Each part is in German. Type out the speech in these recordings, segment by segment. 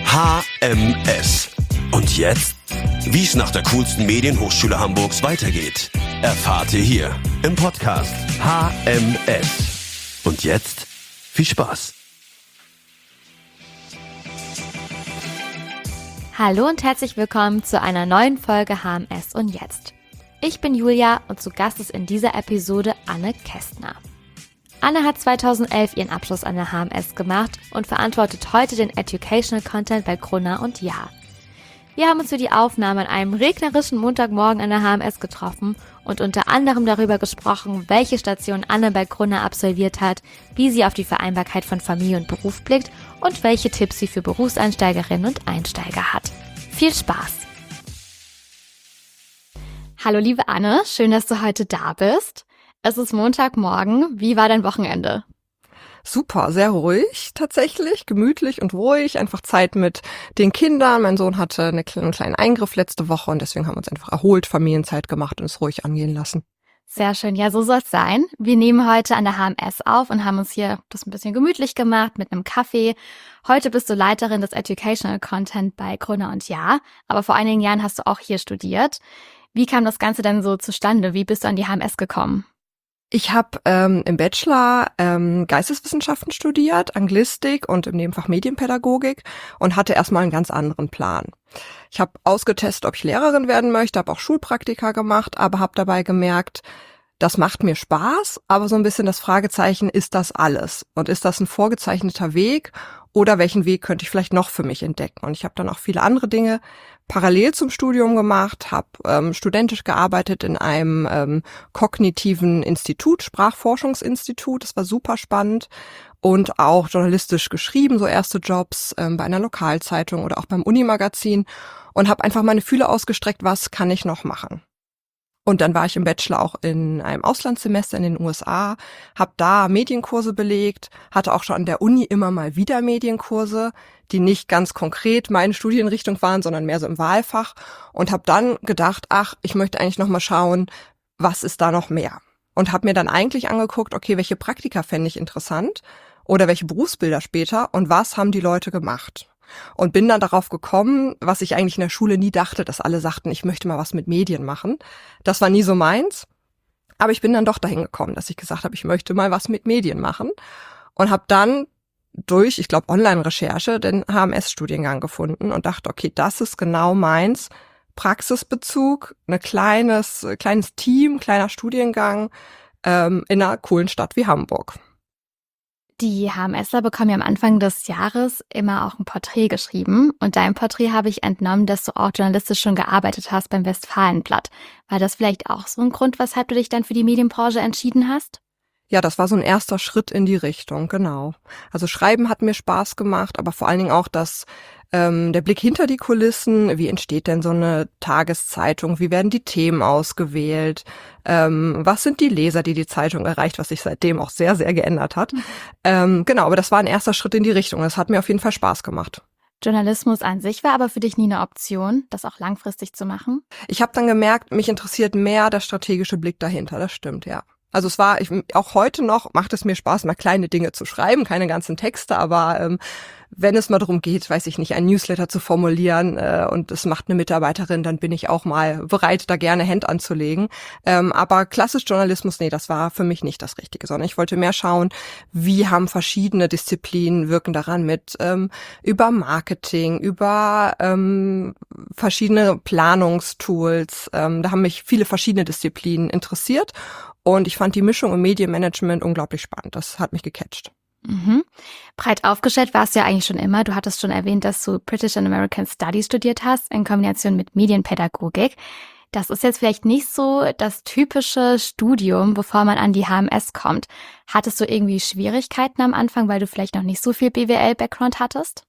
HMS. Und jetzt? Wie es nach der coolsten Medienhochschule Hamburgs weitergeht, erfahrt ihr hier im Podcast HMS. Und jetzt viel Spaß. Hallo und herzlich willkommen zu einer neuen Folge HMS und jetzt. Ich bin Julia und zu Gast ist in dieser Episode Anne Kästner. Anne hat 2011 ihren Abschluss an der HMS gemacht und verantwortet heute den Educational Content bei Gruner + Jahr. Wir haben uns für die Aufnahme an einem regnerischen Montagmorgen an der HMS getroffen und unter anderem darüber gesprochen, welche Station Anne bei Gruner absolviert hat, wie sie auf die Vereinbarkeit von Familie und Beruf blickt und welche Tipps sie für Berufseinsteigerinnen und Einsteiger hat. Viel Spaß! Hallo liebe Anne, schön, dass du heute da bist. Es ist Montagmorgen. Wie war dein Wochenende? Super, sehr ruhig tatsächlich, gemütlich und ruhig, einfach Zeit mit den Kindern. Mein Sohn hatte einen kleinen Eingriff letzte Woche und deswegen haben wir uns einfach erholt, Familienzeit gemacht und es ruhig angehen lassen. Sehr schön, ja, so soll es sein. Wir nehmen heute an der HMS auf und haben uns hier das ein bisschen gemütlich gemacht mit einem Kaffee. Heute bist du Leiterin des Educational Content bei Gruner + Jahr, aber vor einigen Jahren hast du auch hier studiert. Wie kam das Ganze denn so zustande? Wie bist du an die HMS gekommen? Ich habe im Bachelor Geisteswissenschaften studiert, Anglistik und im Nebenfach Medienpädagogik und hatte erstmal einen ganz anderen Plan. Ich habe ausgetestet, ob ich Lehrerin werden möchte, habe auch Schulpraktika gemacht, aber habe dabei gemerkt, das macht mir Spaß, aber so ein bisschen das Fragezeichen, ist das alles? Und ist das ein vorgezeichneter Weg oder welchen Weg könnte ich vielleicht noch für mich entdecken? Und ich habe dann auch viele andere Dinge parallel zum Studium gemacht, habe studentisch gearbeitet in einem kognitiven Institut, Sprachforschungsinstitut, das war super spannend und auch journalistisch geschrieben, so erste Jobs bei einer Lokalzeitung oder auch beim Unimagazin und habe einfach meine Fühler ausgestreckt, was kann ich noch machen? Und dann war ich im Bachelor auch in einem Auslandssemester in den USA, habe da Medienkurse belegt, hatte auch schon an der Uni immer mal wieder Medienkurse, die nicht ganz konkret meine Studienrichtung waren, sondern mehr so im Wahlfach und habe dann gedacht, ich möchte eigentlich noch mal schauen, was ist da noch mehr? Und habe mir dann eigentlich angeguckt, okay, welche Praktika fände ich interessant oder welche Berufsbilder später und was haben die Leute gemacht? Und bin dann darauf gekommen, was ich eigentlich in der Schule nie dachte, dass alle sagten, ich möchte mal was mit Medien machen. Das war nie so meins, aber ich bin dann doch dahin gekommen, dass ich gesagt habe, ich möchte mal was mit Medien machen und habe dann durch, ich glaube, Online-Recherche den HMS-Studiengang gefunden und dachte, okay, das ist genau meins. Praxisbezug, ein kleines Team, kleiner Studiengang in einer coolen Stadt wie Hamburg. Die HMSler bekommen ja am Anfang des Jahres immer auch ein Porträt geschrieben. Und dein Porträt habe ich entnommen, dass du auch journalistisch schon gearbeitet hast beim Westfalenblatt. War das vielleicht auch so ein Grund, weshalb du dich dann für die Medienbranche entschieden hast? Ja, das war so ein erster Schritt in die Richtung, genau. Also Schreiben hat mir Spaß gemacht, aber vor allen Dingen auch der Blick hinter die Kulissen. Wie entsteht denn so eine Tageszeitung? Wie werden die Themen ausgewählt? Was sind die Leser, die Zeitung erreicht, was sich seitdem auch sehr, sehr geändert hat. Genau, aber das war ein erster Schritt in die Richtung. Das hat mir auf jeden Fall Spaß gemacht. Journalismus an sich war aber für dich nie eine Option, das auch langfristig zu machen? Ich habe dann gemerkt, mich interessiert mehr der strategische Blick dahinter. Das stimmt, ja. Also auch heute noch macht es mir Spaß, mal kleine Dinge zu schreiben, keine ganzen Texte, aber wenn es mal darum geht, weiß ich nicht, ein Newsletter zu formulieren und es macht eine Mitarbeiterin, dann bin ich auch mal bereit, da gerne Hand anzulegen. Aber klassisch Journalismus, nee, das war für mich nicht das Richtige, sondern ich wollte mehr schauen, wie haben verschiedene Disziplinen wirken daran mit über Marketing, über verschiedene Planungstools. Da haben mich viele verschiedene Disziplinen interessiert. Und ich fand die Mischung im Medienmanagement unglaublich spannend. Das hat mich gecatcht. Mhm. Breit aufgestellt warst du ja eigentlich schon immer. Du hattest schon erwähnt, dass du British and American Studies studiert hast, in Kombination mit Medienpädagogik. Das ist jetzt vielleicht nicht so das typische Studium, bevor man an die HMS kommt. Hattest du irgendwie Schwierigkeiten am Anfang, weil du vielleicht noch nicht so viel BWL-Background hattest?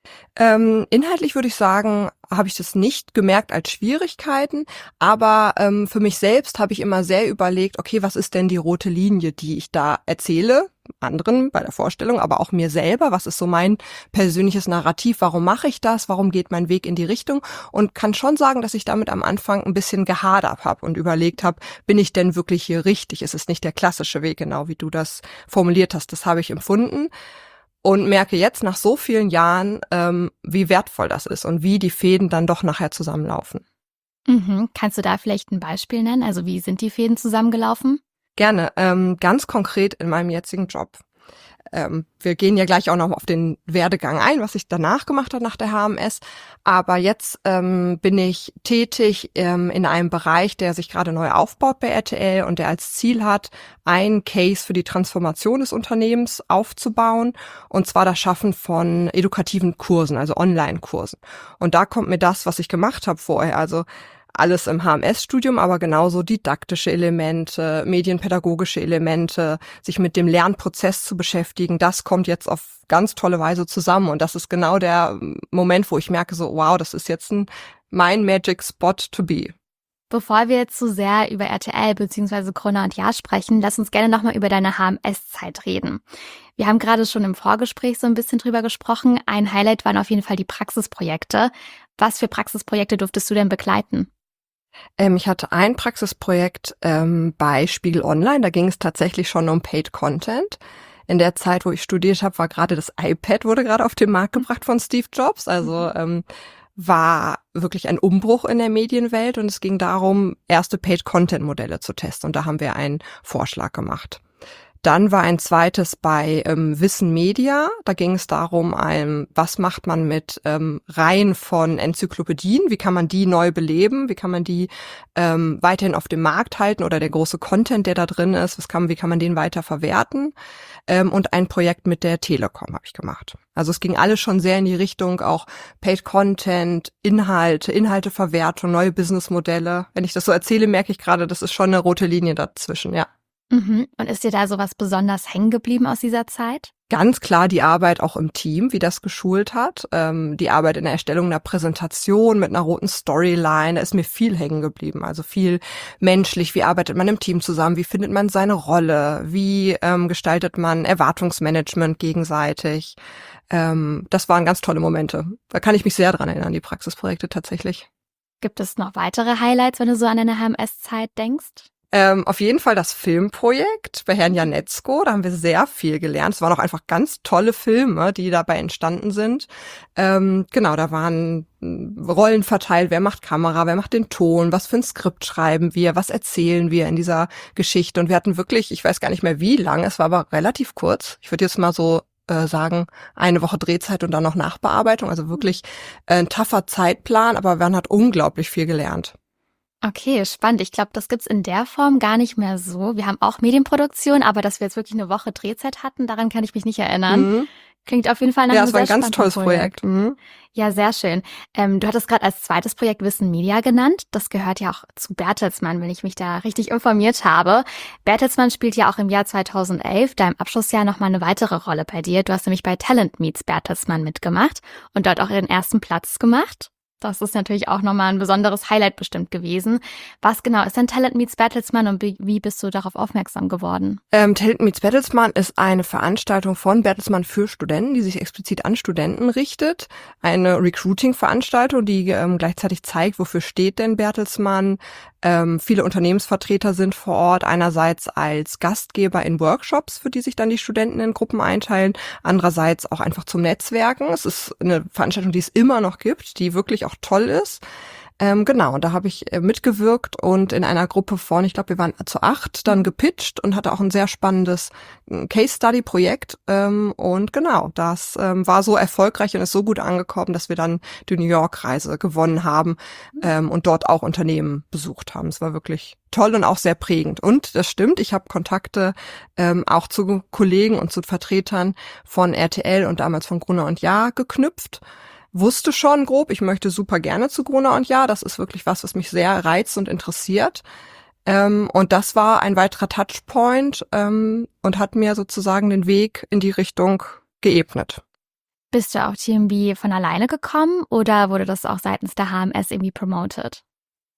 Inhaltlich würde ich sagen, habe ich das nicht gemerkt als Schwierigkeiten, aber für mich selbst habe ich immer sehr überlegt, okay, was ist denn die rote Linie, die ich da erzähle, anderen bei der Vorstellung, aber auch mir selber, was ist so mein persönliches Narrativ, warum mache ich das, warum geht mein Weg in die Richtung und kann schon sagen, dass ich damit am Anfang ein bisschen gehadert habe und überlegt habe, bin ich denn wirklich hier richtig, ist es nicht der klassische Weg, genau wie du das formuliert hast, das habe ich empfunden. und merke jetzt nach so vielen Jahren, wie wertvoll das ist und wie die Fäden dann doch nachher zusammenlaufen. Kannst du da vielleicht ein Beispiel nennen? Also wie sind die Fäden zusammengelaufen? Gerne, ganz konkret in meinem jetzigen Job. Wir gehen ja gleich auch noch auf den Werdegang ein, was ich danach gemacht habe nach der HMS. Aber jetzt bin ich tätig in einem Bereich, der sich gerade neu aufbaut bei RTL und der als Ziel hat, einen Case für die Transformation des Unternehmens aufzubauen. Und zwar das Schaffen von edukativen Kursen, also Online-Kursen. Und da kommt mir das, was ich gemacht habe vorher, also alles im HMS-Studium, aber genauso didaktische Elemente, medienpädagogische Elemente, sich mit dem Lernprozess zu beschäftigen, das kommt jetzt auf ganz tolle Weise zusammen. Und das ist genau der Moment, wo ich merke so, wow, das ist jetzt mein Magic Spot to be. Bevor wir jetzt zu sehr über RTL bzw. Gruner + Jahr sprechen, lass uns gerne nochmal über deine HMS-Zeit reden. Wir haben gerade schon im Vorgespräch so ein bisschen drüber gesprochen. Ein Highlight waren auf jeden Fall die Praxisprojekte. Was für Praxisprojekte durftest du denn begleiten? Ich hatte ein Praxisprojekt bei Spiegel Online, da ging es tatsächlich schon um Paid Content. In der Zeit, wo ich studiert habe, war gerade das iPad, wurde gerade auf den Markt gebracht von Steve Jobs, also war wirklich ein Umbruch in der Medienwelt und es ging darum, erste Paid Content Modelle zu testen und da haben wir einen Vorschlag gemacht. Dann war ein zweites bei Wissen Media. Da ging es darum, was macht man mit Reihen von Enzyklopädien? Wie kann man die neu beleben? Wie kann man die weiterhin auf dem Markt halten oder der große Content, der da drin ist? Wie kann man den weiter verwerten? Und ein Projekt mit der Telekom habe ich gemacht. Also es ging alles schon sehr in die Richtung auch Paid Content, Inhalteverwertung, neue Businessmodelle. Wenn ich das so erzähle, merke ich gerade, das ist schon eine rote Linie dazwischen, ja. Und ist dir da sowas besonders hängen geblieben aus dieser Zeit? Ganz klar die Arbeit auch im Team, wie das geschult hat. Die Arbeit in der Erstellung einer Präsentation mit einer roten Storyline, da ist mir viel hängen geblieben. Also viel menschlich, wie arbeitet man im Team zusammen, wie findet man seine Rolle, wie gestaltet man Erwartungsmanagement gegenseitig. Das waren ganz tolle Momente. Da kann ich mich sehr dran erinnern, die Praxisprojekte tatsächlich. Gibt es noch weitere Highlights, wenn du so an deine HMS-Zeit denkst? Auf jeden Fall das Filmprojekt bei Herrn Janetzko, da haben wir sehr viel gelernt. Es waren auch einfach ganz tolle Filme, die dabei entstanden sind. Genau, da waren Rollen verteilt, wer macht Kamera, wer macht den Ton, was für ein Skript schreiben wir, was erzählen wir in dieser Geschichte. Und wir hatten wirklich, ich weiß gar nicht mehr wie lang, es war aber relativ kurz. Ich würde jetzt mal so sagen, eine Woche Drehzeit und dann noch Nachbearbeitung. Also wirklich ein tougher Zeitplan, aber man hat unglaublich viel gelernt. Okay, spannend. Ich glaube, das gibt's in der Form gar nicht mehr so. Wir haben auch Medienproduktion, aber dass wir jetzt wirklich eine Woche Drehzeit hatten, daran kann ich mich nicht erinnern. Klingt auf jeden Fall nach einem sehr spannenden Projekt. Ja, es war ein ganz tolles Projekt. Ja, sehr schön. Du hattest gerade als zweites Projekt Wissen Media genannt. Das gehört ja auch zu Bertelsmann, wenn ich mich da richtig informiert habe. Bertelsmann spielt ja auch im Jahr 2011, deinem Abschlussjahr, nochmal eine weitere Rolle bei dir. Du hast nämlich bei Talent Meets Bertelsmann mitgemacht und dort auch den ersten Platz gemacht. Das ist natürlich auch nochmal ein besonderes Highlight bestimmt gewesen. Was genau ist denn Talent Meets Bertelsmann und wie bist du darauf aufmerksam geworden? Talent Meets Bertelsmann ist eine Veranstaltung von Bertelsmann für Studenten, die sich explizit an Studenten richtet. Eine Recruiting-Veranstaltung, die gleichzeitig zeigt, wofür steht denn Bertelsmann. Viele Unternehmensvertreter sind vor Ort, einerseits als Gastgeber in Workshops, für die sich dann die Studenten in Gruppen einteilen, andererseits auch einfach zum Netzwerken. Es ist eine Veranstaltung, die es immer noch gibt, die wirklich auch toll ist. Genau, und da habe ich mitgewirkt und in einer Gruppe von, ich glaube, wir waren zu 8, dann gepitcht und hatte auch ein sehr spannendes Case-Study-Projekt. Und genau, das war so erfolgreich und ist so gut angekommen, dass wir dann die New York-Reise gewonnen haben und dort auch Unternehmen besucht haben. Es war wirklich toll und auch sehr prägend. Und das stimmt, ich habe Kontakte auch zu Kollegen und zu Vertretern von RTL und damals von Gruner + Jahr geknüpft. Wusste schon grob, ich möchte super gerne zu Gruner + Jahr. Das ist wirklich was mich sehr reizt und interessiert. Und das war ein weiterer Touchpoint und hat mir sozusagen den Weg in die Richtung geebnet. Bist du auf TMB von alleine gekommen oder wurde das auch seitens der HMS irgendwie promoted?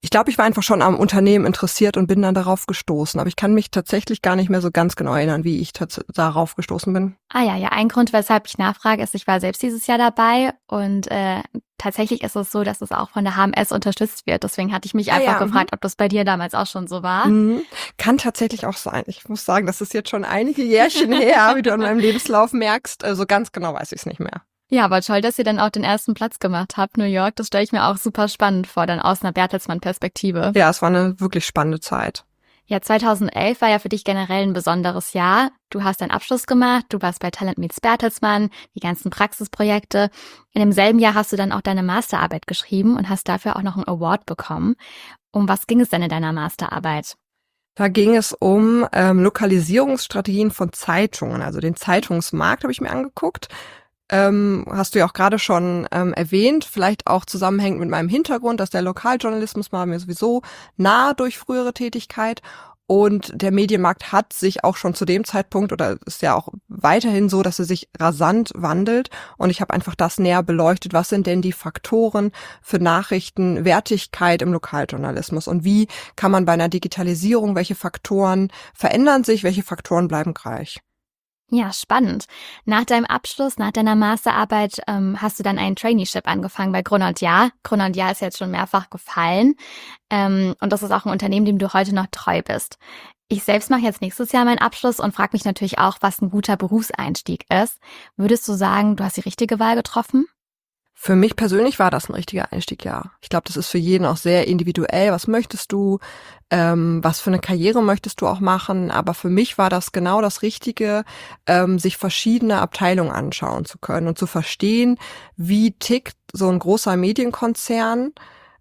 Ich glaube, ich war einfach schon am Unternehmen interessiert und bin dann darauf gestoßen. Aber ich kann mich tatsächlich gar nicht mehr so ganz genau erinnern, wie ich darauf gestoßen bin. Ja, ein Grund, weshalb ich nachfrage, ist, ich war selbst dieses Jahr dabei und tatsächlich ist es so, dass es auch von der HMS unterstützt wird. Deswegen hatte ich mich einfach gefragt, ob das bei dir damals auch schon so war. Kann tatsächlich auch sein. Ich muss sagen, das ist jetzt schon einige Jährchen her, wie du an meinem Lebenslauf merkst. Also ganz genau weiß ich es nicht mehr. Ja, aber toll, dass ihr dann auch den ersten Platz gemacht habt, New York. Das stelle ich mir auch super spannend vor, dann aus einer Bertelsmann-Perspektive. Ja, es war eine wirklich spannende Zeit. Ja, 2011 war ja für dich generell ein besonderes Jahr. Du hast deinen Abschluss gemacht, du warst bei Talent Meets Bertelsmann, die ganzen Praxisprojekte. In demselben Jahr hast du dann auch deine Masterarbeit geschrieben und hast dafür auch noch einen Award bekommen. Um was ging es denn in deiner Masterarbeit? Da ging es um Lokalisierungsstrategien von Zeitungen. Also den Zeitungsmarkt habe ich mir angeguckt. Hast du ja auch gerade schon erwähnt, vielleicht auch zusammenhängend mit meinem Hintergrund, dass der Lokaljournalismus war mir sowieso nah durch frühere Tätigkeit und der Medienmarkt hat sich auch schon zu dem Zeitpunkt oder ist ja auch weiterhin so, dass er sich rasant wandelt und ich habe einfach das näher beleuchtet, was sind denn die Faktoren für Nachrichtenwertigkeit im Lokaljournalismus und wie kann man bei einer Digitalisierung, welche Faktoren verändern sich, welche Faktoren bleiben gleich. Ja, spannend. Nach deinem Abschluss, nach deiner Masterarbeit hast du dann ein Traineeship angefangen bei Gruner & Jahr. Gruner & Jahr ist jetzt schon mehrfach gefallen und das ist auch ein Unternehmen, dem du heute noch treu bist. Ich selbst mache jetzt nächstes Jahr meinen Abschluss und frage mich natürlich auch, was ein guter Berufseinstieg ist. Würdest du sagen, du hast die richtige Wahl getroffen? Für mich persönlich war das ein richtiger Einstieg, ja. Ich glaube, das ist für jeden auch sehr individuell. Was möchtest du? Was für eine Karriere möchtest du auch machen? Aber für mich war das genau das Richtige, sich verschiedene Abteilungen anschauen zu können und zu verstehen, wie tickt so ein großer Medienkonzern,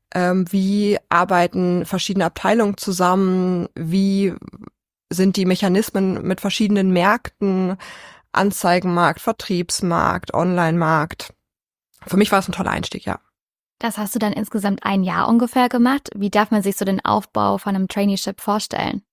wie arbeiten verschiedene Abteilungen zusammen, wie sind die Mechanismen mit verschiedenen Märkten, Anzeigenmarkt, Vertriebsmarkt, Online-Markt. Für mich war es ein toller Einstieg, ja. Das hast du dann insgesamt ein Jahr ungefähr gemacht. Wie darf man sich so den Aufbau von einem Traineeship vorstellen?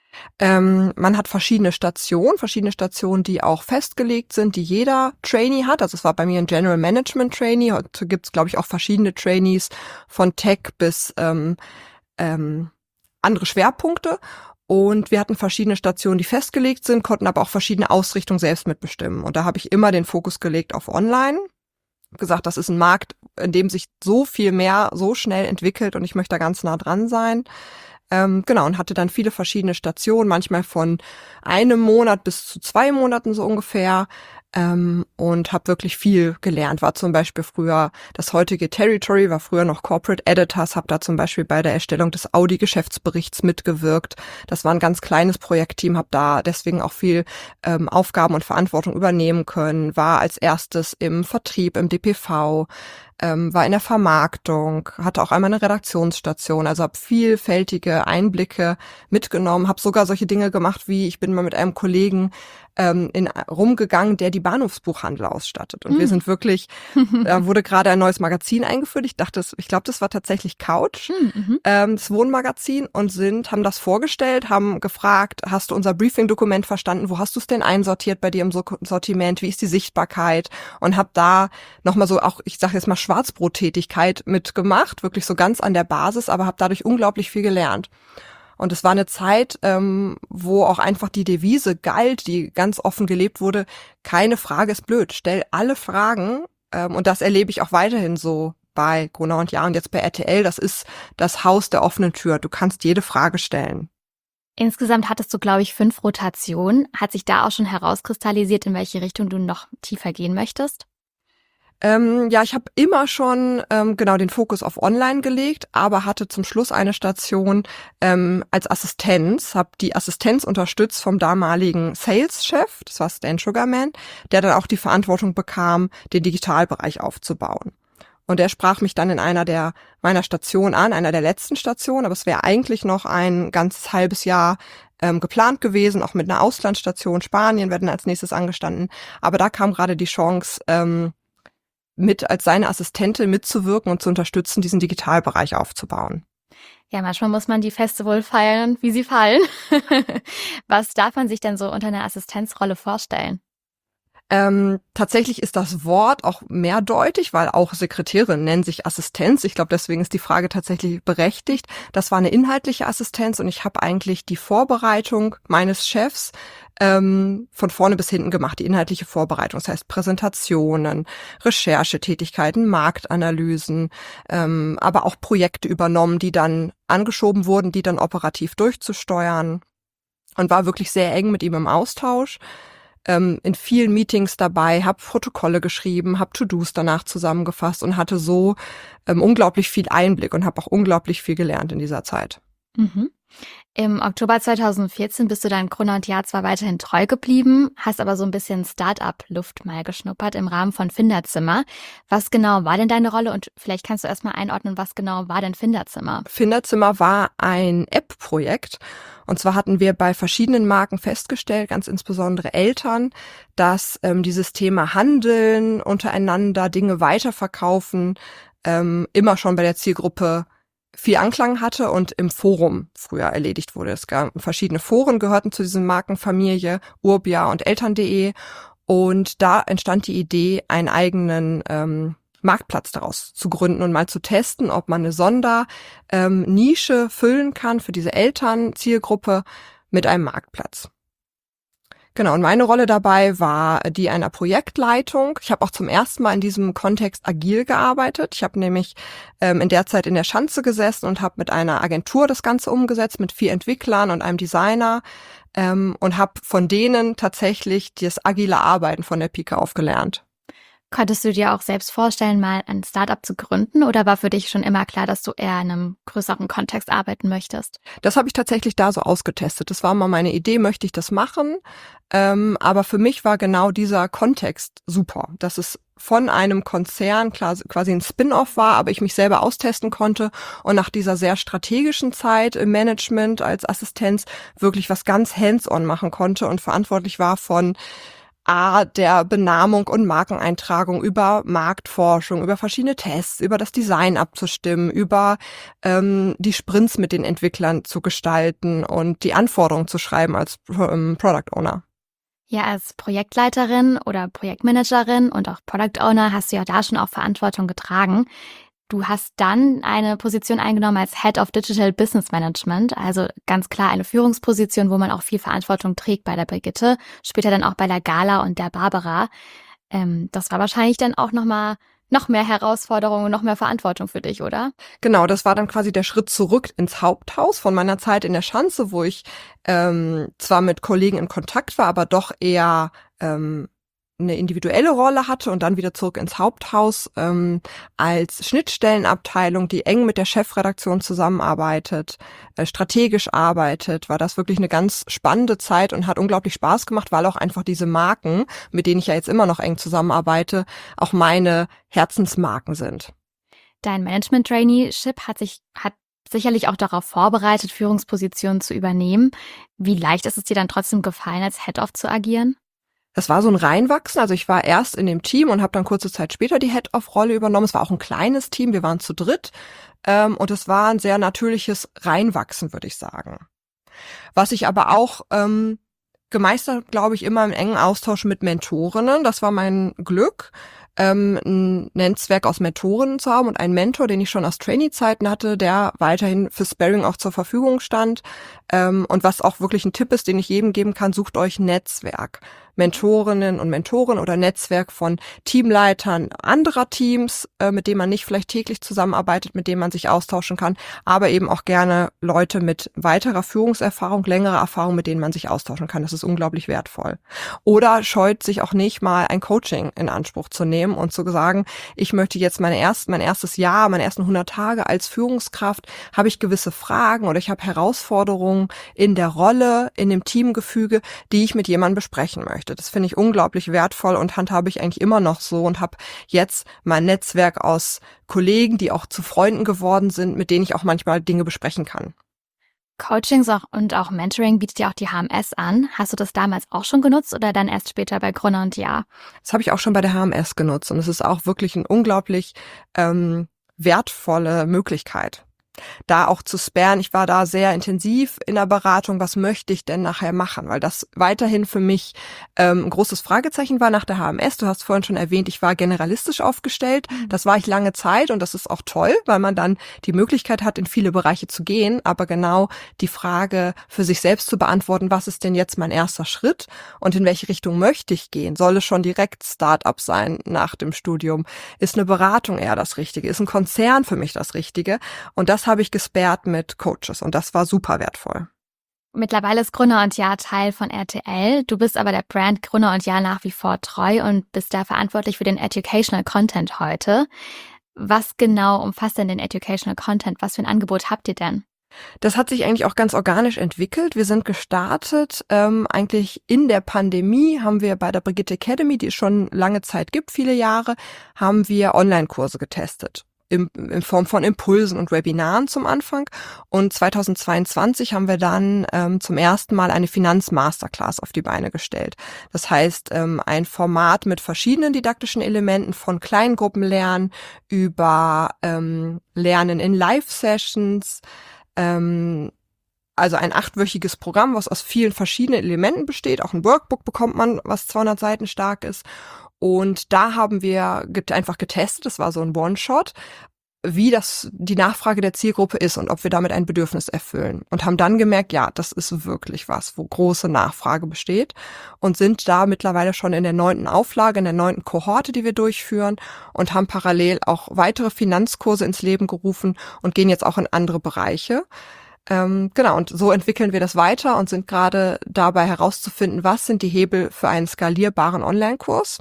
Man hat verschiedene Stationen, die auch festgelegt sind, die jeder Trainee hat. Also es war bei mir ein General Management Trainee. Heute gibt es, glaube ich, auch verschiedene Trainees von Tech bis andere Schwerpunkte. Und wir hatten verschiedene Stationen, die festgelegt sind, konnten aber auch verschiedene Ausrichtungen selbst mitbestimmen. Und da habe ich immer den Fokus gelegt auf Online. Gesagt, das ist ein Markt, in dem sich so viel mehr so schnell entwickelt und ich möchte da ganz nah dran sein. Genau, und hatte dann viele verschiedene Stationen, manchmal von einem Monat bis zu 2 Monaten so ungefähr. Und habe wirklich viel gelernt. War zum Beispiel früher das heutige Territory, war früher noch Corporate Editors, habe da zum Beispiel bei der Erstellung des Audi-Geschäftsberichts mitgewirkt. Das war ein ganz kleines Projektteam, habe da deswegen auch viel Aufgaben und Verantwortung übernehmen können. War als erstes im Vertrieb, im DPV, war in der Vermarktung, hatte auch einmal eine Redaktionsstation, also habe vielfältige Einblicke mitgenommen, habe sogar solche Dinge gemacht, wie ich bin mal mit einem Kollegen rumgegangen, der die Bahnhofsbuchhandel ausstattet. Und wir sind wirklich, da wurde gerade ein neues Magazin eingeführt. Ich glaube, das war tatsächlich Couch, das Wohnmagazin, und haben das vorgestellt, haben gefragt, hast du unser Briefing-Dokument verstanden? Wo hast du es denn einsortiert bei dir im Sortiment? Wie ist die Sichtbarkeit? Und habe da nochmal so auch, ich sage jetzt mal Schwarzbrottätigkeit mitgemacht, wirklich so ganz an der Basis, aber habe dadurch unglaublich viel gelernt. Und es war eine Zeit, wo auch einfach die Devise galt, die ganz offen gelebt wurde, keine Frage ist blöd, stell alle Fragen. Und das erlebe ich auch weiterhin so bei Gruner & Jahr und jetzt bei RTL. Das ist das Haus der offenen Tür. Du kannst jede Frage stellen. Insgesamt hattest du, glaube ich, 5 Rotationen. Hat sich da auch schon herauskristallisiert, in welche Richtung du noch tiefer gehen möchtest? Ja, ich habe immer schon genau den Fokus auf Online gelegt, aber hatte zum Schluss eine Station als Assistenz, habe die Assistenz unterstützt vom damaligen Sales-Chef, das war Stan Sugarman, der dann auch die Verantwortung bekam, den Digitalbereich aufzubauen. Und der sprach mich dann in einer meiner Stationen an, einer der letzten Stationen, aber es wäre eigentlich noch ein ganzes halbes Jahr geplant gewesen, auch mit einer Auslandsstation. Spanien wäre dann als nächstes angestanden. Aber da kam gerade die Chance, mit als seine Assistentin mitzuwirken und zu unterstützen, diesen Digitalbereich aufzubauen. Ja, manchmal muss man die Feste wohl feiern, wie sie fallen. Was darf man sich denn so unter einer Assistenzrolle vorstellen? Tatsächlich ist das Wort auch mehrdeutig, weil auch Sekretärinnen nennen sich Assistenz. Ich glaube, deswegen ist die Frage tatsächlich berechtigt. Das war eine inhaltliche Assistenz und ich habe eigentlich die Vorbereitung meines Chefs von vorne bis hinten gemacht, die inhaltliche Vorbereitung. Das heißt Präsentationen, Recherchetätigkeiten, Marktanalysen, aber auch Projekte übernommen, die dann angeschoben wurden, die dann operativ durchzusteuern und war wirklich sehr eng mit ihm im Austausch. In vielen Meetings dabei, habe Protokolle geschrieben, habe To-Dos danach zusammengefasst und hatte so unglaublich viel Einblick und habe auch unglaublich viel gelernt in dieser Zeit. Mhm. Im Oktober 2014 bist du deinem Gruner & Jahr zwar weiterhin treu geblieben, hast aber so ein bisschen Start-up-Luft mal geschnuppert im Rahmen von Finderzimmer. Was genau war denn deine Rolle und vielleicht kannst du erstmal einordnen, was genau war denn Finderzimmer? Finderzimmer war ein App-Projekt und zwar hatten wir bei verschiedenen Marken festgestellt, ganz insbesondere Eltern, dass dieses Thema Handeln untereinander, Dinge weiterverkaufen, immer schon bei der Zielgruppe viel Anklang hatte und im Forum früher erledigt wurde. Es gab verschiedene Foren, gehörten zu dieser Markenfamilie, Urbia und Eltern.de und da entstand die Idee, einen eigenen Marktplatz daraus zu gründen und mal zu testen, ob man eine Nische füllen kann für diese Elternzielgruppe mit einem Marktplatz. Genau, und meine Rolle dabei war die einer Projektleitung. Ich habe auch zum ersten Mal in diesem Kontext agil gearbeitet. Ich habe nämlich in der Zeit in der Schanze gesessen und habe mit einer Agentur das Ganze umgesetzt, mit 4 Entwicklern und einem Designer und habe von denen tatsächlich das agile Arbeiten von der Pike auf gelernt. Konntest du dir auch selbst vorstellen, mal ein Startup zu gründen oder war für dich schon immer klar, dass du eher in einem größeren Kontext arbeiten möchtest? Das habe ich tatsächlich da so ausgetestet. Das war mal meine Idee, möchte ich das machen? Aber für mich war genau dieser Kontext super, dass es von einem Konzern quasi ein Spin-off war, aber ich mich selber austesten konnte und nach dieser sehr strategischen Zeit im Management als Assistenz wirklich was ganz hands-on machen konnte und verantwortlich war von der Benamung und Markeneintragung, über Marktforschung, über verschiedene Tests, über das Design abzustimmen, über die Sprints mit den Entwicklern zu gestalten und die Anforderungen zu schreiben als Product Owner. Ja, als Projektleiterin oder Projektmanagerin und auch Product Owner hast du ja da schon auch Verantwortung getragen. Du hast dann eine Position eingenommen als Head of Digital Business Management, also ganz klar eine Führungsposition, wo man auch viel Verantwortung trägt bei der Brigitte, später dann auch bei der Gala und der Barbara. Das war wahrscheinlich dann auch noch mehr Herausforderungen, noch mehr Verantwortung für dich, oder? Genau, das war dann quasi der Schritt zurück ins Haupthaus von meiner Zeit in der Schanze, wo ich zwar mit Kollegen in Kontakt war, aber doch eher eine individuelle Rolle hatte und dann wieder zurück ins Haupthaus als Schnittstellenabteilung, die eng mit der Chefredaktion zusammenarbeitet, strategisch arbeitet, war das wirklich eine ganz spannende Zeit und hat unglaublich Spaß gemacht, weil auch einfach diese Marken, mit denen ich ja jetzt immer noch eng zusammenarbeite, auch meine Herzensmarken sind. Dein Management-Traineeship hat sicherlich auch darauf vorbereitet, Führungspositionen zu übernehmen. Wie leicht ist es dir dann trotzdem gefallen, als Head-Off zu agieren? Das war so ein Reinwachsen, also ich war erst in dem Team und habe dann kurze Zeit später die Head-Off-Rolle übernommen. Es war auch ein kleines Team, wir waren zu dritt und es war ein sehr natürliches Reinwachsen, würde ich sagen. Was ich aber auch gemeistert, glaube ich, immer im engen Austausch mit Mentorinnen, das war mein Glück, ein Netzwerk aus Mentorinnen zu haben und einen Mentor, den ich schon aus Trainee-Zeiten hatte, der weiterhin für Sparring auch zur Verfügung stand. Und was auch wirklich ein Tipp ist, den ich jedem geben kann, sucht euch ein Netzwerk. Mentorinnen und Mentoren oder Netzwerk von Teamleitern anderer Teams, mit denen man nicht vielleicht täglich zusammenarbeitet, mit denen man sich austauschen kann, aber eben auch gerne Leute mit weiterer Führungserfahrung, längerer Erfahrung, mit denen man sich austauschen kann. Das ist unglaublich wertvoll. Oder scheut sich auch nicht, mal ein Coaching in Anspruch zu nehmen und zu sagen, ich möchte jetzt mein erstes Jahr, meine ersten 100 Tage als Führungskraft, habe ich gewisse Fragen oder ich habe Herausforderungen in der Rolle, in dem Teamgefüge, die ich mit jemandem besprechen möchte. Das finde ich unglaublich wertvoll und handhabe ich eigentlich immer noch so und habe jetzt mein Netzwerk aus Kollegen, die auch zu Freunden geworden sind, mit denen ich auch manchmal Dinge besprechen kann. Coachings und auch Mentoring bietet ja auch die HMS an. Hast du das damals auch schon genutzt oder dann erst später bei Gruner & Jahr? Das habe ich auch schon bei der HMS genutzt und es ist auch wirklich eine unglaublich wertvolle Möglichkeit. Da auch zu sparren. Ich war da sehr intensiv in der Beratung, was möchte ich denn nachher machen, weil das weiterhin für mich ein großes Fragezeichen war nach der HMS. Du hast vorhin schon erwähnt, ich war generalistisch aufgestellt. Das war ich lange Zeit und das ist auch toll, weil man dann die Möglichkeit hat, in viele Bereiche zu gehen, aber genau die Frage für sich selbst zu beantworten, was ist denn jetzt mein erster Schritt und in welche Richtung möchte ich gehen? Soll es schon direkt Start-up sein nach dem Studium? Ist eine Beratung eher das Richtige? Ist ein Konzern für mich das Richtige? Und das habe ich gesparrt mit Coaches und das war super wertvoll. Mittlerweile ist Gruner & Jahr Teil von RTL. Du bist aber der Brand Gruner & Jahr nach wie vor treu und bist da verantwortlich für den Educational Content heute. Was genau umfasst denn den Educational Content? Was für ein Angebot habt ihr denn? Das hat sich eigentlich auch ganz organisch entwickelt. Wir sind gestartet, eigentlich in der Pandemie haben wir bei der Brigitte Academy, die es schon lange Zeit gibt, viele Jahre, haben wir Online-Kurse getestet. In Form von Impulsen und Webinaren zum Anfang. Und 2022 haben wir dann zum ersten Mal eine Finanzmasterclass auf die Beine gestellt. Das heißt, ein Format mit verschiedenen didaktischen Elementen von Kleingruppenlernen über Lernen in Live-Sessions, also ein 8-wöchiges Programm, was aus vielen verschiedenen Elementen besteht. Auch ein Workbook bekommt man, was 200 Seiten stark ist. Und da haben wir einfach getestet, das war so ein One-Shot, wie das die Nachfrage der Zielgruppe ist und ob wir damit ein Bedürfnis erfüllen. Und haben dann gemerkt, ja, das ist wirklich was, wo große Nachfrage besteht. Und sind da mittlerweile schon in der 9. Auflage, in der 9. Kohorte, die wir durchführen. Und haben parallel auch weitere Finanzkurse ins Leben gerufen und gehen jetzt auch in andere Bereiche. Genau, und so entwickeln wir das weiter und sind gerade dabei herauszufinden, was sind die Hebel für einen skalierbaren Online-Kurs.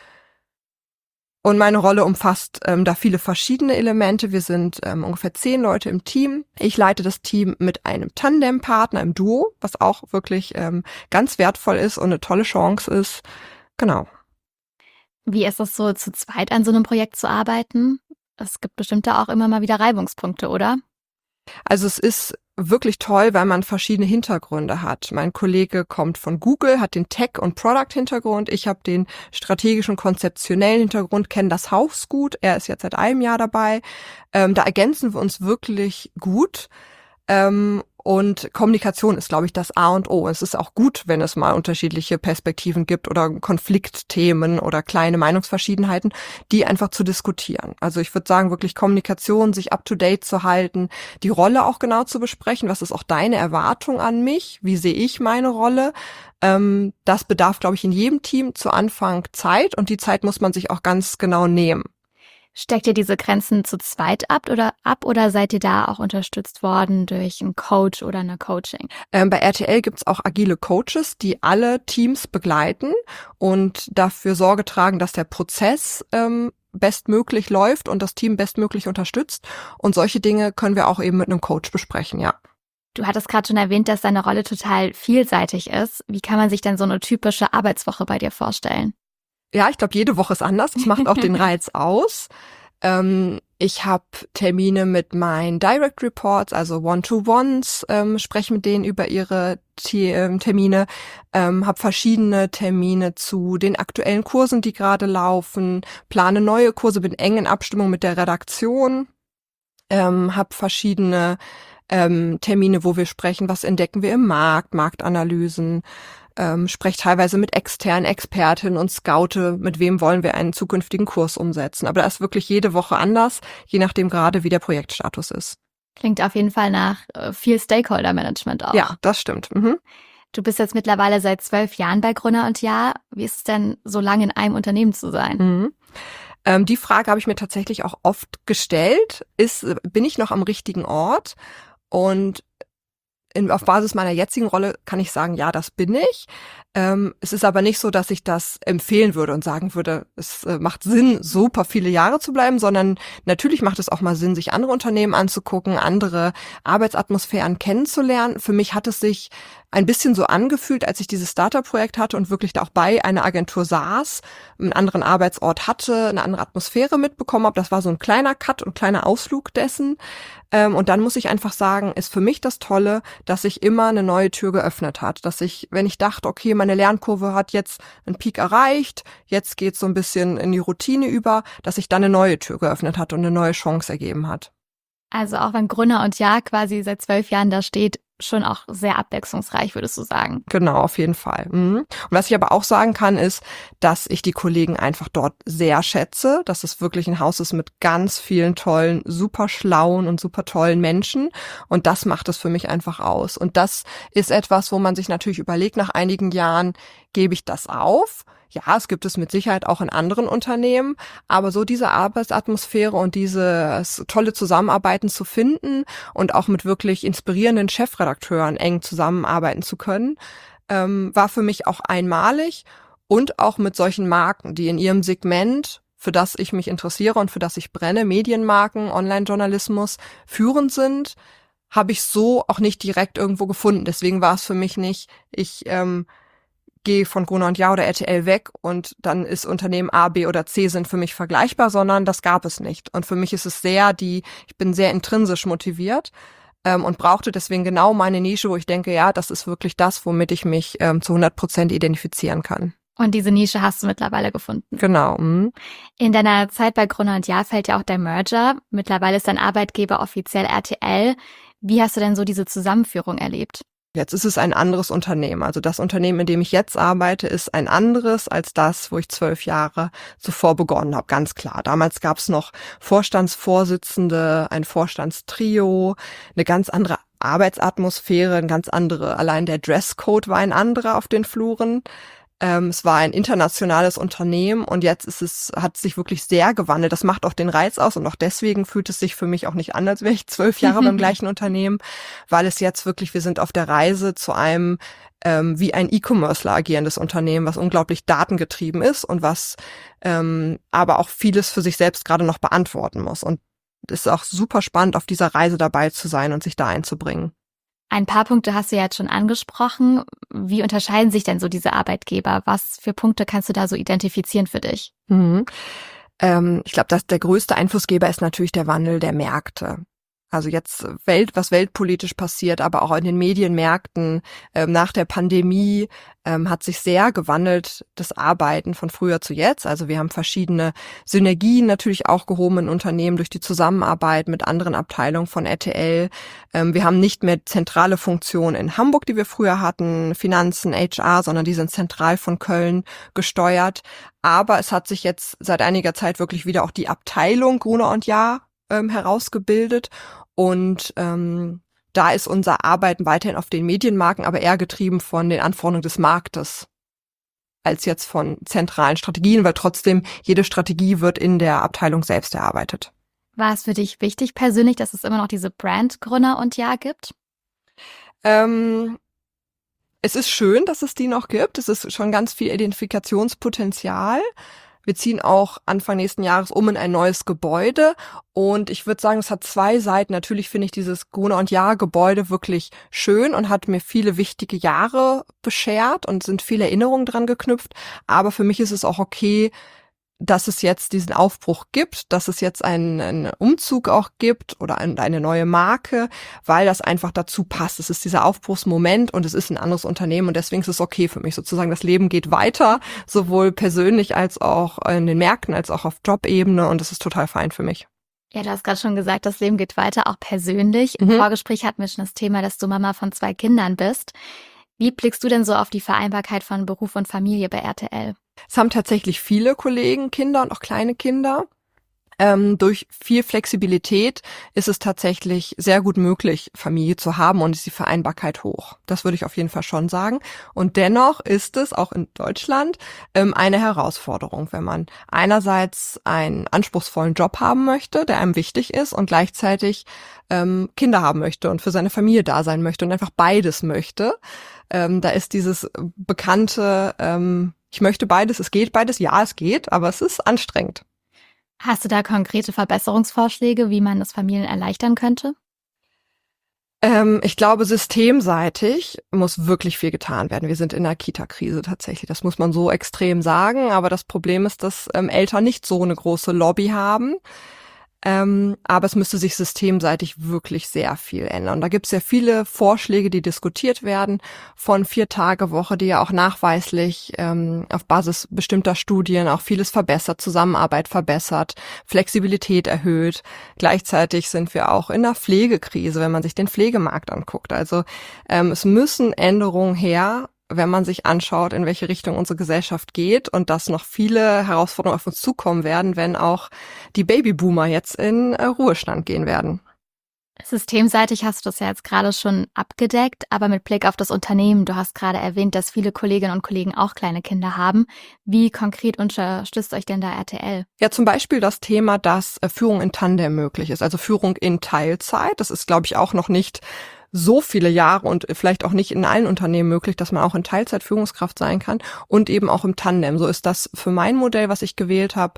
Und meine Rolle umfasst da viele verschiedene Elemente. Wir sind ungefähr 10 Leute im Team. Ich leite das Team mit einem Tandempartner im Duo, was auch wirklich ganz wertvoll ist und eine tolle Chance ist. Genau. Wie ist es so, zu zweit an so einem Projekt zu arbeiten? Es gibt bestimmt da auch immer mal wieder Reibungspunkte, oder? Also es ist wirklich toll, weil man verschiedene Hintergründe hat. Mein Kollege kommt von Google, hat den Tech- und Product-Hintergrund. Ich habe den strategischen, konzeptionellen Hintergrund, kenne das Haus gut. Er ist jetzt seit einem Jahr dabei. Da ergänzen wir uns wirklich gut. Und Kommunikation ist, glaube ich, das A und O. Es ist auch gut, wenn es mal unterschiedliche Perspektiven gibt oder Konfliktthemen oder kleine Meinungsverschiedenheiten, die einfach zu diskutieren. Also ich würde sagen, wirklich Kommunikation, sich up-to-date zu halten, die Rolle auch genau zu besprechen. Was ist auch deine Erwartung an mich? Wie sehe ich meine Rolle? Das bedarf, glaube ich, in jedem Team zu Anfang Zeit und die Zeit muss man sich auch ganz genau nehmen. Steckt ihr diese Grenzen zu zweit ab oder seid ihr da auch unterstützt worden durch einen Coach oder eine Coaching? Bei RTL gibt's auch agile Coaches, die alle Teams begleiten und dafür Sorge tragen, dass der Prozess bestmöglich läuft und das Team bestmöglich unterstützt. Und solche Dinge können wir auch eben mit einem Coach besprechen, ja. Du hattest gerade schon erwähnt, dass deine Rolle total vielseitig ist. Wie kann man sich denn so eine typische Arbeitswoche bei dir vorstellen? Ja, ich glaube, jede Woche ist anders. Das macht auch den Reiz aus. Ich habe Termine mit meinen Direct Reports, also One-to-Ones, spreche mit denen über ihre Termine, habe verschiedene Termine zu den aktuellen Kursen, die gerade laufen, plane neue Kurse, bin eng in Abstimmung mit der Redaktion, habe verschiedene Termine, wo wir sprechen, was entdecken wir im Markt, Marktanalysen, spreche teilweise mit externen Expertinnen und scoute, mit wem wollen wir einen zukünftigen Kurs umsetzen. Aber da ist wirklich jede Woche anders, je nachdem gerade, wie der Projektstatus ist. Klingt auf jeden Fall nach viel Stakeholder-Management auch. Ja, das stimmt. Mhm. Du bist jetzt mittlerweile seit 12 Jahren bei Gruner & Jahr. Wie ist es denn, so lange in einem Unternehmen zu sein? Mhm. Die Frage habe ich mir tatsächlich auch oft gestellt. Bin ich noch am richtigen Ort? Und auf Basis meiner jetzigen Rolle kann ich sagen, ja, das bin ich. Es ist aber nicht so, dass ich das empfehlen würde und sagen würde, es macht Sinn, super viele Jahre zu bleiben, sondern natürlich macht es auch mal Sinn, sich andere Unternehmen anzugucken, andere Arbeitsatmosphären kennenzulernen. Für mich hat es sich ein bisschen so angefühlt, als ich dieses Startup-Projekt hatte und wirklich da auch bei einer Agentur saß, einen anderen Arbeitsort hatte, eine andere Atmosphäre mitbekommen habe. Das war so ein kleiner Cut und kleiner Ausflug dessen. Und dann muss ich einfach sagen, ist für mich das Tolle, dass sich immer eine neue Tür geöffnet hat. Dass ich, wenn ich dachte, okay, meine Lernkurve hat jetzt einen Peak erreicht, jetzt geht's so ein bisschen in die Routine über, dass sich dann eine neue Tür geöffnet hat und eine neue Chance ergeben hat. Also auch wenn Gruner und Jahr quasi seit 12 Jahren da steht, schon auch sehr abwechslungsreich, würdest du sagen? Genau, auf jeden Fall. Und was ich aber auch sagen kann, ist, dass ich die Kollegen einfach dort sehr schätze, dass es wirklich ein Haus ist mit ganz vielen tollen, super schlauen und super tollen Menschen. Und das macht es für mich einfach aus. Und das ist etwas, wo man sich natürlich überlegt, nach einigen Jahren, gebe ich das auf? Ja, es gibt es mit Sicherheit auch in anderen Unternehmen, aber so diese Arbeitsatmosphäre und dieses tolle Zusammenarbeiten zu finden und auch mit wirklich inspirierenden Chefredakteuren eng zusammenarbeiten zu können, war für mich auch einmalig und auch mit solchen Marken, die in ihrem Segment, für das ich mich interessiere und für das ich brenne, Medienmarken, Online-Journalismus, führend sind, habe ich so auch nicht direkt irgendwo gefunden. Deswegen war es für mich nicht, ich gehe von Gruner und Jahr oder RTL weg und dann ist Unternehmen A, B oder C sind für mich vergleichbar, sondern das gab es nicht. Und für mich ist es ich bin sehr intrinsisch motiviert und brauchte deswegen genau meine Nische, wo ich denke, ja, das ist wirklich das, womit ich mich zu 100% identifizieren kann. Und diese Nische hast du mittlerweile gefunden. Genau. In deiner Zeit bei Gruner und Jahr fällt ja auch der Merger. Mittlerweile ist dein Arbeitgeber offiziell RTL. Wie hast du denn so diese Zusammenführung erlebt? Jetzt ist es ein anderes Unternehmen. Also das Unternehmen, in dem ich jetzt arbeite, ist ein anderes als das, wo ich 12 Jahre zuvor begonnen habe. Ganz klar. Damals gab es noch Vorstandsvorsitzende, ein Vorstandstrio, eine ganz andere Arbeitsatmosphäre, allein der Dresscode war ein anderer auf den Fluren. Es war ein internationales Unternehmen und jetzt hat sich wirklich sehr gewandelt. Das macht auch den Reiz aus und auch deswegen fühlt es sich für mich auch nicht an, als wäre ich 12 Jahre beim gleichen Unternehmen, weil es jetzt wirklich, wir sind auf der Reise zu einem wie ein E-Commercer agierendes Unternehmen, was unglaublich datengetrieben ist und was aber auch vieles für sich selbst gerade noch beantworten muss. Und es ist auch super spannend, auf dieser Reise dabei zu sein und sich da einzubringen. Ein paar Punkte hast du ja jetzt schon angesprochen. Wie unterscheiden sich denn so diese Arbeitgeber? Was für Punkte kannst du da so identifizieren für dich? Ich glaube, dass der größte Einflussgeber ist natürlich der Wandel der Märkte. Also jetzt was weltpolitisch passiert, aber auch in den Medienmärkten nach der Pandemie hat sich sehr gewandelt, das Arbeiten von früher zu jetzt. Also wir haben verschiedene Synergien natürlich auch gehoben in Unternehmen durch die Zusammenarbeit mit anderen Abteilungen von RTL. Wir haben nicht mehr zentrale Funktionen in Hamburg, die wir früher hatten, Finanzen, HR, sondern die sind zentral von Köln gesteuert. Aber es hat sich jetzt seit einiger Zeit wirklich wieder auch die Abteilung Gruner und Jahr herausgebildet und da ist unser Arbeiten weiterhin auf den Medienmarken, aber eher getrieben von den Anforderungen des Marktes als jetzt von zentralen Strategien, weil trotzdem jede Strategie wird in der Abteilung selbst erarbeitet. War es für dich wichtig persönlich, dass es immer noch diese Brand Gruner und Jahr gibt? Es ist schön, dass es die noch gibt. Es ist schon ganz viel Identifikationspotenzial. Wir ziehen auch Anfang nächsten Jahres in ein neues Gebäude und ich würde sagen, es hat zwei Seiten. Natürlich finde ich dieses Gruner und Jahr Gebäude wirklich schön und hat mir viele wichtige Jahre beschert und sind viele Erinnerungen dran geknüpft. Aber für mich ist es auch okay, dass es jetzt diesen Aufbruch gibt, dass es jetzt einen Umzug auch gibt oder eine neue Marke, weil das einfach dazu passt. Es ist dieser Aufbruchsmoment und es ist ein anderes Unternehmen und deswegen ist es okay für mich sozusagen. Das Leben geht weiter, sowohl persönlich als auch in den Märkten, als auch auf Jobebene und das ist total fein für mich. Ja, du hast gerade schon gesagt, das Leben geht weiter, auch persönlich. Im Vorgespräch hatten wir schon das Thema, dass du Mama von 2 Kindern bist. Wie blickst du denn so auf die Vereinbarkeit von Beruf und Familie bei RTL? Es haben tatsächlich viele Kollegen Kinder und auch kleine Kinder. Durch viel Flexibilität ist es tatsächlich sehr gut möglich, Familie zu haben und ist die Vereinbarkeit hoch. Das würde ich auf jeden Fall schon sagen. Und dennoch ist es auch in Deutschland eine Herausforderung, wenn man einerseits einen anspruchsvollen Job haben möchte, der einem wichtig ist und gleichzeitig Kinder haben möchte und für seine Familie da sein möchte und einfach beides möchte. Da ist dieses bekannte, ich möchte beides, es geht beides, ja, es geht, aber es ist anstrengend. Hast du da konkrete Verbesserungsvorschläge, wie man das Familien erleichtern könnte? Ich glaube, systemseitig muss wirklich viel getan werden. Wir sind in einer Kita-Krise tatsächlich. Das muss man so extrem sagen. Aber das Problem ist, dass Eltern nicht so eine große Lobby haben. Aber es müsste sich systemseitig wirklich sehr viel ändern. Und da gibt es ja viele Vorschläge, die diskutiert werden, von 4-Tage-Woche, die ja auch nachweislich auf Basis bestimmter Studien auch vieles verbessert, Zusammenarbeit verbessert, Flexibilität erhöht. Gleichzeitig sind wir auch in einer Pflegekrise, wenn man sich den Pflegemarkt anguckt. Also es müssen Änderungen her, wenn man sich anschaut, in welche Richtung unsere Gesellschaft geht und dass noch viele Herausforderungen auf uns zukommen werden, wenn auch die Babyboomer jetzt in Ruhestand gehen werden. Systemseitig hast du das ja jetzt gerade schon abgedeckt, aber mit Blick auf das Unternehmen, du hast gerade erwähnt, dass viele Kolleginnen und Kollegen auch kleine Kinder haben. Wie konkret unterstützt euch denn da RTL? Ja, zum Beispiel das Thema, dass Führung in Tandem möglich ist, also Führung in Teilzeit. Das ist, glaube ich, auch noch nicht so viele Jahre und vielleicht auch nicht in allen Unternehmen möglich, dass man auch in Teilzeit Führungskraft sein kann und eben auch im Tandem. So ist das für mein Modell, was ich gewählt habe,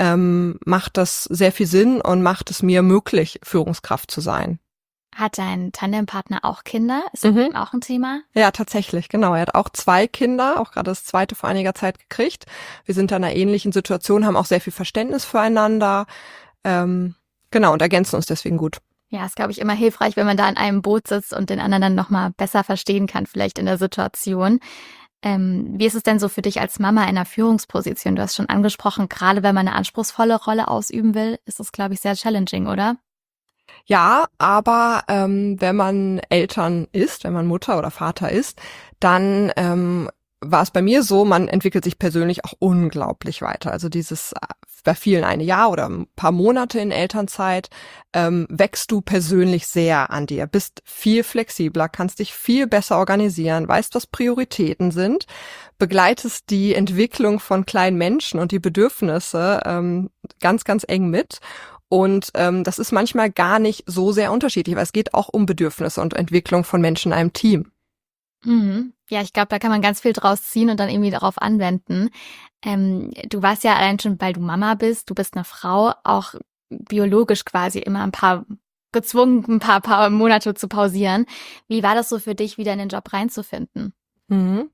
macht das sehr viel Sinn und macht es mir möglich, Führungskraft zu sein. Hat dein Tandempartner auch Kinder? Ist das auch ein Thema? Ja, tatsächlich, genau. Er hat auch 2 Kinder, auch gerade das zweite vor einiger Zeit gekriegt. Wir sind in einer ähnlichen Situation, haben auch sehr viel Verständnis füreinander. Genau, und ergänzen uns deswegen gut. Ja, ist, glaube ich, immer hilfreich, wenn man da in einem Boot sitzt und den anderen dann nochmal besser verstehen kann, vielleicht in der Situation. Wie ist es denn so für dich als Mama in einer Führungsposition? Du hast schon angesprochen, gerade wenn man eine anspruchsvolle Rolle ausüben will, ist es, glaube ich, sehr challenging, oder? Ja, aber wenn man Eltern ist, wenn man Mutter oder Vater ist, dann war es bei mir so, man entwickelt sich persönlich auch unglaublich weiter. Also dieses bei vielen ein Jahr oder ein paar Monate in Elternzeit wächst du persönlich sehr an dir, bist viel flexibler, kannst dich viel besser organisieren, weißt, was Prioritäten sind, begleitest die Entwicklung von kleinen Menschen und die Bedürfnisse ganz, ganz eng mit. Und das ist manchmal gar nicht so sehr unterschiedlich, weil es geht auch um Bedürfnisse und Entwicklung von Menschen in einem Team. Mhm. Ja, ich glaube, da kann man ganz viel draus ziehen und dann irgendwie darauf anwenden. Du warst ja allein schon, weil du Mama bist, du bist eine Frau, auch biologisch quasi immer ein paar Monate zu pausieren. Wie war das so für dich, wieder in den Job reinzufinden? Mhm.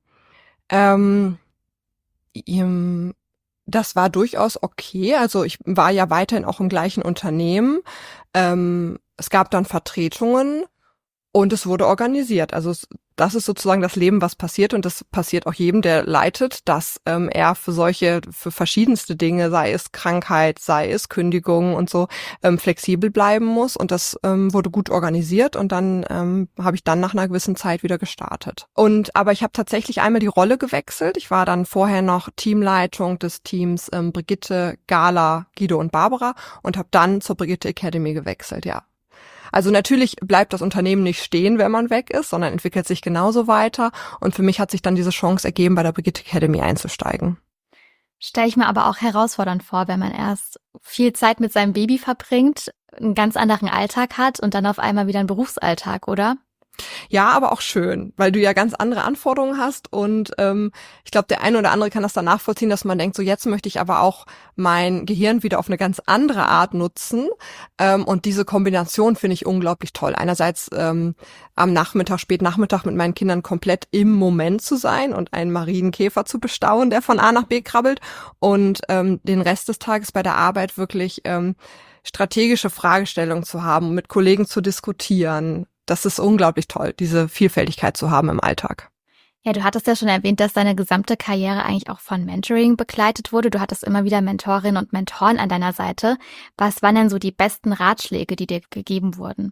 Das war durchaus okay. Also ich war ja weiterhin auch im gleichen Unternehmen. Es gab dann Vertretungen und es wurde organisiert. Also das ist sozusagen das Leben, was passiert, und das passiert auch jedem, der leitet, dass er für verschiedenste Dinge, sei es Krankheit, sei es Kündigung und so, flexibel bleiben muss, und das wurde gut organisiert, und dann habe ich dann nach einer gewissen Zeit wieder gestartet. Aber ich habe tatsächlich einmal die Rolle gewechselt. Ich war dann vorher noch Teamleitung des Teams Brigitte, Gala, Guido und Barbara und habe dann zur Brigitte Academy gewechselt, ja. Also natürlich bleibt das Unternehmen nicht stehen, wenn man weg ist, sondern entwickelt sich genauso weiter. Und für mich hat sich dann diese Chance ergeben, bei der Brigitte Academy einzusteigen. Stelle ich mir aber auch herausfordernd vor, wenn man erst viel Zeit mit seinem Baby verbringt, einen ganz anderen Alltag hat und dann auf einmal wieder einen Berufsalltag, oder? Ja, aber auch schön, weil du ja ganz andere Anforderungen hast, und ich glaube, der eine oder andere kann das dann nachvollziehen, dass man denkt, so jetzt möchte ich aber auch mein Gehirn wieder auf eine ganz andere Art nutzen, und diese Kombination finde ich unglaublich toll. Einerseits am Nachmittag, Spätnachmittag mit meinen Kindern komplett im Moment zu sein und einen Marienkäfer zu bestaunen, der von A nach B krabbelt, und den Rest des Tages bei der Arbeit wirklich strategische Fragestellungen zu haben, mit Kollegen zu diskutieren. Das ist unglaublich toll, diese Vielfältigkeit zu haben im Alltag. Ja, du hattest ja schon erwähnt, dass deine gesamte Karriere eigentlich auch von Mentoring begleitet wurde. Du hattest immer wieder Mentorinnen und Mentoren an deiner Seite. Was waren denn so die besten Ratschläge, die dir gegeben wurden?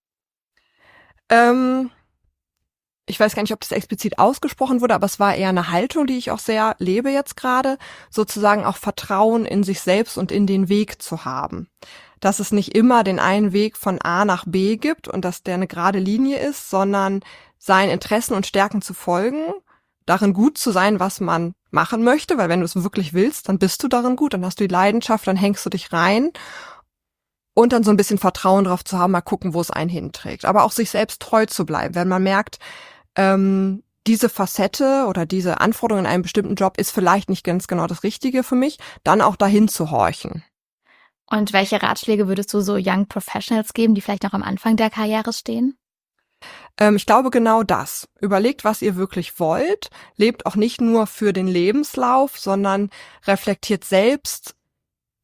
Ich weiß gar nicht, ob das explizit ausgesprochen wurde, aber es war eher eine Haltung, die ich auch sehr lebe jetzt gerade, sozusagen auch Vertrauen in sich selbst und in den Weg zu haben. Dass es nicht immer den einen Weg von A nach B gibt und dass der eine gerade Linie ist, sondern seinen Interessen und Stärken zu folgen, darin gut zu sein, was man machen möchte, weil wenn du es wirklich willst, dann bist du darin gut, dann hast du die Leidenschaft, dann hängst du dich rein, und dann so ein bisschen Vertrauen drauf zu haben, mal gucken, wo es einen hinträgt. Aber auch sich selbst treu zu bleiben, wenn man merkt, diese Facette oder diese Anforderung in einem bestimmten Job ist vielleicht nicht ganz genau das Richtige für mich, dann auch dahin zu horchen. Und welche Ratschläge würdest du so Young Professionals geben, die vielleicht noch am Anfang der Karriere stehen? Ich glaube genau das. Überlegt, was ihr wirklich wollt. Lebt auch nicht nur für den Lebenslauf, sondern reflektiert selbst,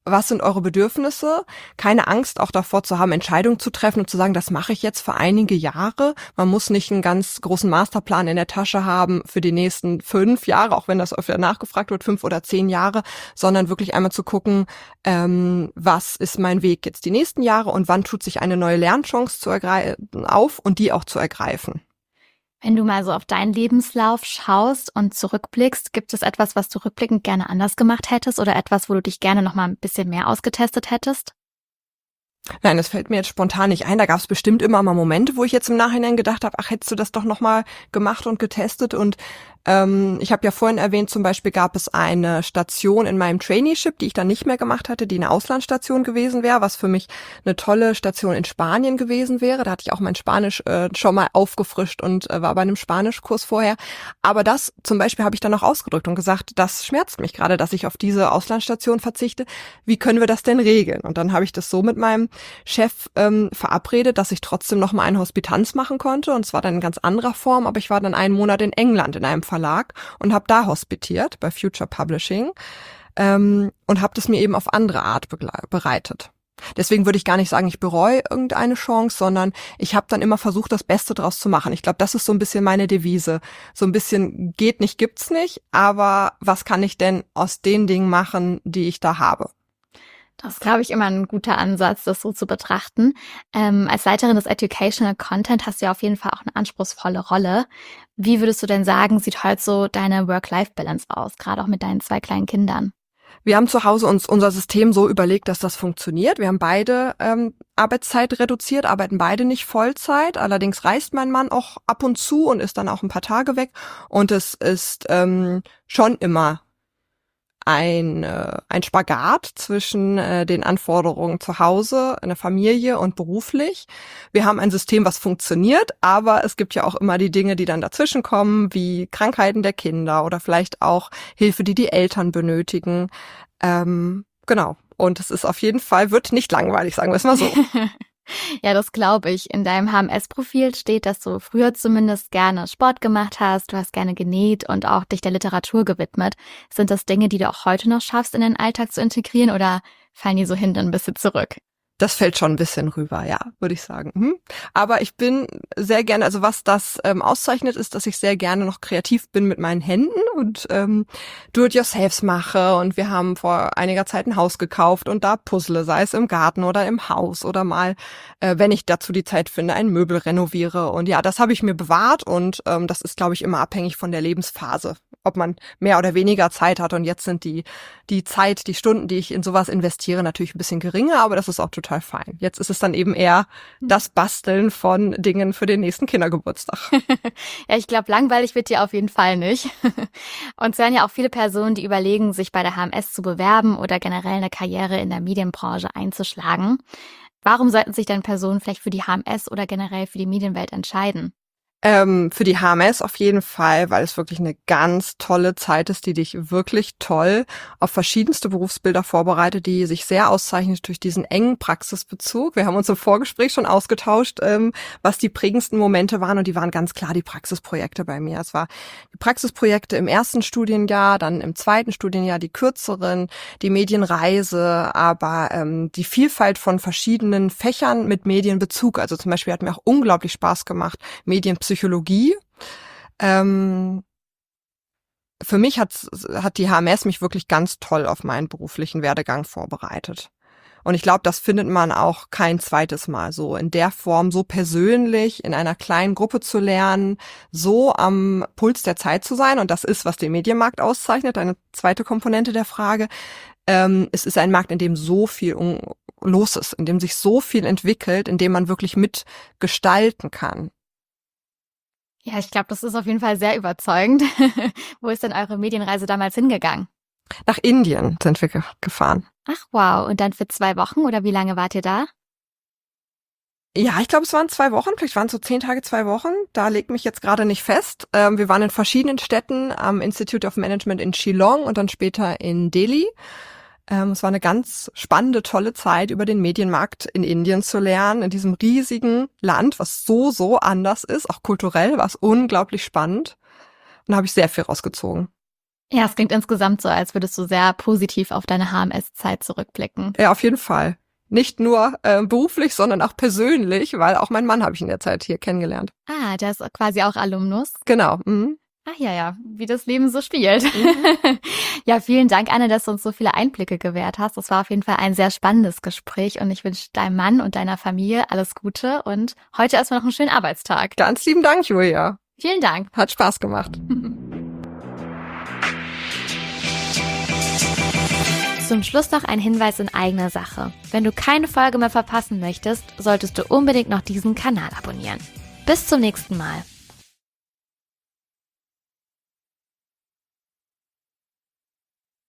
was sind eure Bedürfnisse? Keine Angst auch davor zu haben, Entscheidungen zu treffen und zu sagen, das mache ich jetzt für einige Jahre. Man muss nicht einen ganz großen Masterplan in der Tasche haben für die nächsten 5 Jahre, auch wenn das öfter nachgefragt wird, 5 oder 10 Jahre, sondern wirklich einmal zu gucken, was ist mein Weg jetzt die nächsten Jahre und wann tut sich eine neue Lernchance auf und die auch zu ergreifen. Wenn du mal so auf deinen Lebenslauf schaust und zurückblickst, gibt es etwas, was du rückblickend gerne anders gemacht hättest oder etwas, wo du dich gerne noch mal ein bisschen mehr ausgetestet hättest? Nein, das fällt mir jetzt spontan nicht ein. Da gab es bestimmt immer mal Momente, wo ich jetzt im Nachhinein gedacht habe, ach, hättest du das doch noch mal gemacht und getestet. Und ich habe ja vorhin erwähnt, zum Beispiel gab es eine Station in meinem Traineeship, die ich dann nicht mehr gemacht hatte, die eine Auslandsstation gewesen wäre, was für mich eine tolle Station in Spanien gewesen wäre. Da hatte ich auch mein Spanisch schon mal aufgefrischt und war bei einem Spanischkurs vorher. Aber das zum Beispiel habe ich dann noch ausgedrückt und gesagt, das schmerzt mich gerade, dass ich auf diese Auslandsstation verzichte. Wie können wir das denn regeln? Und dann habe ich das so mit meinem Chef verabredet, dass ich trotzdem noch mal eine Hospitanz machen konnte. Und zwar dann in ganz anderer Form, aber ich war dann einen Monat in England in einem Verlag und habe da hospitiert bei Future Publishing und habe das mir eben auf andere Art bereitet. Deswegen würde ich gar nicht sagen, ich bereue irgendeine Chance, sondern ich habe dann immer versucht, das Beste draus zu machen. Ich glaube, das ist so ein bisschen meine Devise. So ein bisschen geht nicht, gibt's nicht, aber was kann ich denn aus den Dingen machen, die ich da habe? Das ist, glaube ich, immer ein guter Ansatz, das so zu betrachten. Als Leiterin des Educational Content hast du ja auf jeden Fall auch eine anspruchsvolle Rolle. Wie würdest du denn sagen, sieht heute so deine Work-Life-Balance aus, gerade auch mit deinen 2 kleinen Kindern? Wir haben zu Hause uns unser System so überlegt, dass das funktioniert. Wir haben beide Arbeitszeit reduziert, arbeiten beide nicht Vollzeit. Allerdings reist mein Mann auch ab und zu und ist dann auch ein paar Tage weg. Und es ist schon immer ein Spagat zwischen den Anforderungen zu Hause, in der Familie und beruflich. Wir haben ein System, was funktioniert, aber es gibt ja auch immer die Dinge, die dann dazwischen kommen, wie Krankheiten der Kinder oder vielleicht auch Hilfe, die Eltern benötigen. Genau. Und es ist auf jeden Fall, wird nicht langweilig, sagen wir es mal so. Ja, das glaube ich. In deinem HMS-Profil steht, dass du früher zumindest gerne Sport gemacht hast, du hast gerne genäht und auch dich der Literatur gewidmet. Sind das Dinge, die du auch heute noch schaffst, in den Alltag zu integrieren oder fallen die so hinten ein bisschen zurück? Das fällt schon ein bisschen rüber, ja, würde ich sagen. Aber ich bin sehr gerne, also was das auszeichnet, ist, dass ich sehr gerne noch kreativ bin mit meinen Händen und Do-it-yourselfs mache. Und wir haben vor einiger Zeit ein Haus gekauft und da puzzle, sei es im Garten oder im Haus oder mal, wenn ich dazu die Zeit finde, ein Möbel renoviere. Und ja, das habe ich mir bewahrt und das ist, glaube ich, immer abhängig von der Lebensphase, ob man mehr oder weniger Zeit hat. Und jetzt sind die Zeit, die Stunden, die ich in sowas investiere, natürlich ein bisschen geringer, aber das ist auch total fein. Jetzt ist es dann eben eher das Basteln von Dingen für den nächsten Kindergeburtstag. Ja, ich glaube, langweilig wird dir auf jeden Fall nicht. Und es werden ja auch viele Personen, die überlegen, sich bei der HMS zu bewerben oder generell eine Karriere in der Medienbranche einzuschlagen. Warum sollten sich denn Personen vielleicht für die HMS oder generell für die Medienwelt entscheiden? Für die HMS auf jeden Fall, weil es wirklich eine ganz tolle Zeit ist, die dich wirklich toll auf verschiedenste Berufsbilder vorbereitet, die sich sehr auszeichnet durch diesen engen Praxisbezug. Wir haben uns im Vorgespräch schon ausgetauscht, was die prägendsten Momente waren und die waren ganz klar die Praxisprojekte bei mir. Es war die Praxisprojekte im ersten Studienjahr, dann im zweiten Studienjahr die kürzeren, die Medienreise, aber die Vielfalt von verschiedenen Fächern mit Medienbezug. Also zum Beispiel hat mir auch unglaublich Spaß gemacht, Medienpsychologie. Für mich hat die HMS mich wirklich ganz toll auf meinen beruflichen Werdegang vorbereitet. Und ich glaube, das findet man auch kein zweites Mal so in der Form, so persönlich in einer kleinen Gruppe zu lernen, so am Puls der Zeit zu sein. Und das ist, was den Medienmarkt auszeichnet, eine zweite Komponente der Frage. Es ist ein Markt, in dem so viel los ist, in dem sich so viel entwickelt, in dem man wirklich mitgestalten kann. Ja, ich glaube, das ist auf jeden Fall sehr überzeugend. Wo ist denn eure Medienreise damals hingegangen? Nach Indien sind wir gefahren. Ach wow, und dann für 2 Wochen oder wie lange wart ihr da? Ja, ich glaube, es waren 2 Wochen, vielleicht waren es so 10 Tage, 2 Wochen. Da legt mich jetzt gerade nicht fest. Wir waren in verschiedenen Städten, am Institute of Management in Shillong und dann später in Delhi. Es war eine ganz spannende, tolle Zeit, über den Medienmarkt in Indien zu lernen, in diesem riesigen Land, was so anders ist. Auch kulturell war es unglaublich spannend. Und da habe ich sehr viel rausgezogen. Ja, es klingt insgesamt so, als würdest du sehr positiv auf deine HMS-Zeit zurückblicken. Ja, auf jeden Fall. Nicht nur beruflich, sondern auch persönlich, weil auch mein Mann habe ich in der Zeit hier kennengelernt. Ah, der ist quasi auch Alumnus. Genau. Mhm. Ach ja, wie das Leben so spielt. Ja, vielen Dank, Anne, dass du uns so viele Einblicke gewährt hast. Das war auf jeden Fall ein sehr spannendes Gespräch und ich wünsche deinem Mann und deiner Familie alles Gute und heute erstmal noch einen schönen Arbeitstag. Ganz lieben Dank, Julia. Vielen Dank. Hat Spaß gemacht. Zum Schluss noch ein Hinweis in eigener Sache. Wenn du keine Folge mehr verpassen möchtest, solltest du unbedingt noch diesen Kanal abonnieren. Bis zum nächsten Mal.